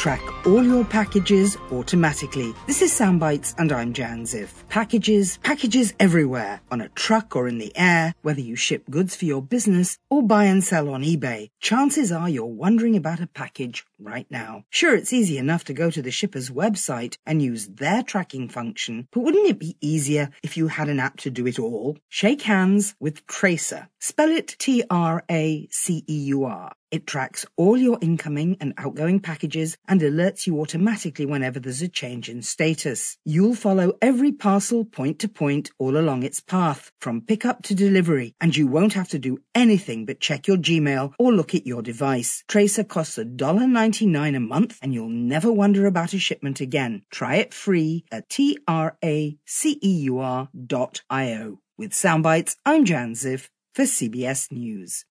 track all your packages automatically. This is Soundbites and I'm Jan Ziff. Packages everywhere, on a truck or in the air, whether you ship goods for your business or buy and sell on eBay. Chances are you're wondering about a package right now. Sure, it's easy enough to go to the shipper's website and use their tracking function, but wouldn't it be easier if you had an app to do it all? Shake hands with Traceur. Spell it Traceur. It tracks all your incoming and outgoing packages and alerts you automatically whenever there's a change in status. You'll follow every parcel point to point all along its path, from pickup to delivery, and you won't have to do anything but check your Gmail or look at your device. Traceur costs $1.99 a month, and you'll never wonder about a shipment again. Try it free at Traceur.io. With Soundbites, I'm Jan Ziff for CBS News.